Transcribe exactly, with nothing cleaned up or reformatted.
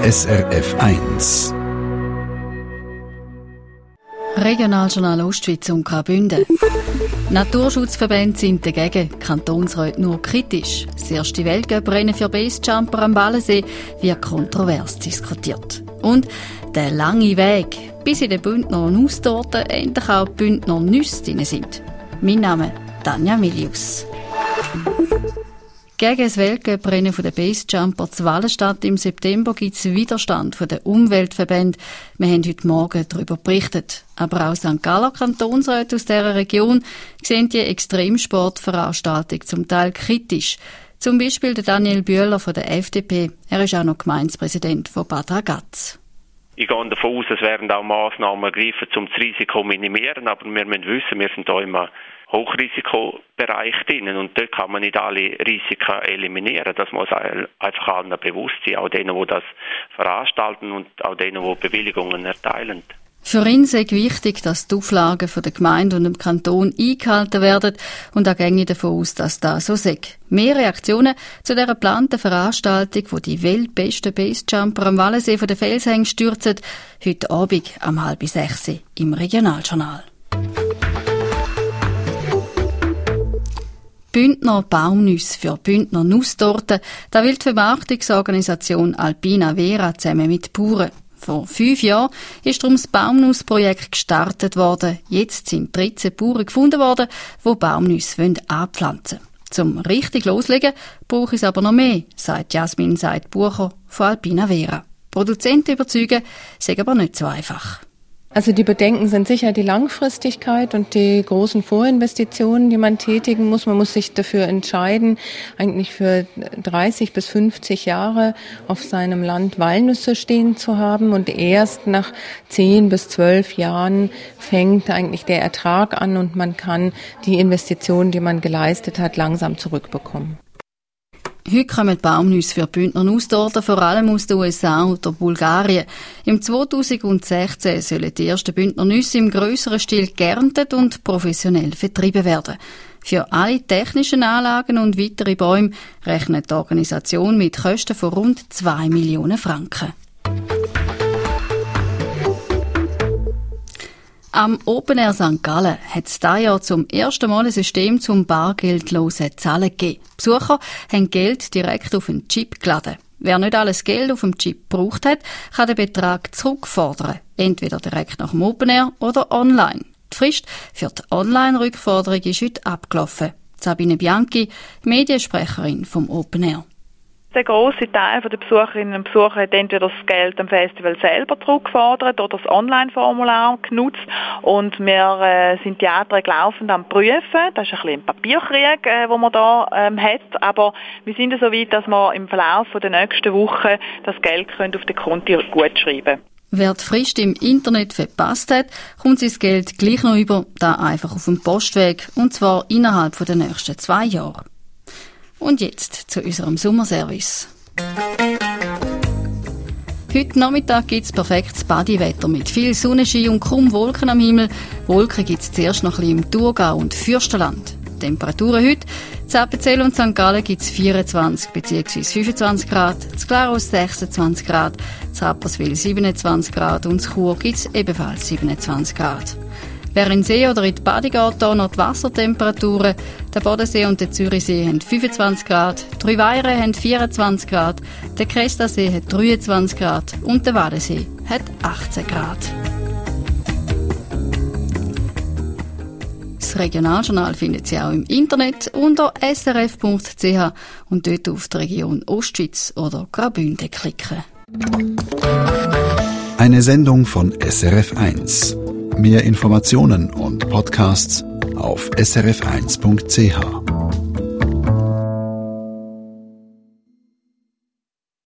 S R F eins. Regionaljournal Ostschweiz und Graubünden. Naturschutzverbände sind dagegen, Kantonsräte nur kritisch. Das erste Weltcuprennen für Basejumper am Wallensee wird kontrovers diskutiert. Und der lange Weg, bis in den Bündner Nusstorten endlich auch Bündner Nüsse drin sind. Mein Name Tanja Milius. Gegen das Weltcuprennen der Basejumper zu Wallenstadt im September gibt es Widerstand von den Umweltverbänden. Wir haben heute Morgen darüber berichtet. Aber auch Sankt Galler Kantonsräte aus dieser Region sehen die Extremsportveranstaltung zum Teil kritisch. Zum Beispiel der Daniel Bühler von der F D P. Er ist auch noch Gemeindepräsident von Bad Ragaz. Ich gehe davon aus, es werden auch Massnahmen ergriffen, um das Risiko zu minimieren. Aber wir müssen wissen, wir sind hier im Hochrisikobereich drin und dort kann man nicht alle Risiken eliminieren. Das muss einfach allen bewusst sein, auch denen, die das veranstalten und auch denen, die Bewilligungen erteilen. Für ihn sei wichtig, dass die Auflagen von der Gemeinde und dem Kanton eingehalten werden und er gehe davon aus, dass das so sei. Mehr Reaktionen zu dieser geplanten Veranstaltung, wo die weltbesten Basejumper am Wallensee von den Felshängen stürzen, heute Abend um halb sechs im Regionaljournal. Bündner Baumnüsse für Bündner Nusstorten, da will die Vermarktungsorganisation Alpina Vera zusammen mit Bauern. Vor fünf Jahren ist darum das Baumnussprojekt gestartet worden. Jetzt sind dreizehn Bauern gefunden worden, die Baumnüsse anpflanzen wollen. Zum richtig loslegen brauche es aber noch mehr, sagt Jasmin Seid-Bucher von Alpina Vera. Produzenten überzeugen, sei aber nicht so einfach. Also die Bedenken sind sicher die Langfristigkeit und die großen Vorinvestitionen, die man tätigen muss. Man muss sich dafür entscheiden, eigentlich für dreißig bis fünfzig Jahre auf seinem Land Walnüsse stehen zu haben. Und erst nach zehn bis zwölf Jahren fängt eigentlich der Ertrag an und man kann die Investitionen, die man geleistet hat, langsam zurückbekommen. Heute kommen Baumnüsse für Bündner Nusstorten vor allem aus den U S A oder Bulgarien. Im zweitausendsechzehn sollen die ersten Bündner Nüsse im grösseren Stil geerntet und professionell vertrieben werden. Für alle technischen Anlagen und weitere Bäume rechnet die Organisation mit Kosten von rund zwei Millionen Franken. Am Open Air Sankt Gallen hat es dieses Jahr zum ersten Mal ein System zum bargeldlosen Zahlen gegeben. Besucher haben Geld direkt auf einen Chip geladen. Wer nicht alles Geld auf dem Chip gebraucht hat, kann den Betrag zurückfordern. Entweder direkt nach dem Open Air oder online. Die Frist für die Online-Rückforderung ist heute abgelaufen. Sabine Bianchi, Mediensprecherin vom Open Air. Der grosse Teil der Besucherinnen und Besucher hat entweder das Geld am Festival selber zurückgefordert oder das Online-Formular genutzt. Und wir äh, sind die Anträge laufend am Prüfen. Das ist ein bisschen ein Papierkrieg, äh, den man da ähm, hat. Aber wir sind so weit, dass wir im Verlauf der nächsten Woche das Geld können auf den Konto gut schreiben können. Wer die Frist im Internet verpasst hat, kommt sein Geld gleich noch über, da einfach auf dem Postweg, und zwar innerhalb der nächsten zwei Jahre. Und jetzt zu unserem Sommerservice. Heute Nachmittag gibt es perfektes Badewetter mit viel Sonnenschein und kaum Wolken am Himmel. Wolken gibt es zuerst noch ein bisschen im Thurgau und Fürstenland. Temperaturen heute: in Appenzell und Sankt Gallen gibt es vierundzwanzig bzw. fünfundzwanzig Grad, in Glarus sechsundzwanzig Grad, in Rapperswil siebenundzwanzig Grad und in Chur gibt es ebenfalls siebenundzwanzig Grad. Wer in den See oder in die Bade geht, hier noch die Wassertemperaturen. Der Bodensee und der Zürichsee haben fünfundzwanzig Grad, die Trüweire haben vierundzwanzig Grad, der Crestasee hat dreiundzwanzig Grad und der Wadensee hat achtzehn Grad. Das Regionaljournal findet Sie auch im Internet unter s r f punkt c h und dort auf die Region Ostschweiz oder Graubünden klicken. Eine Sendung von S R F eins. Mehr Informationen und Podcasts auf s r f eins punkt c h.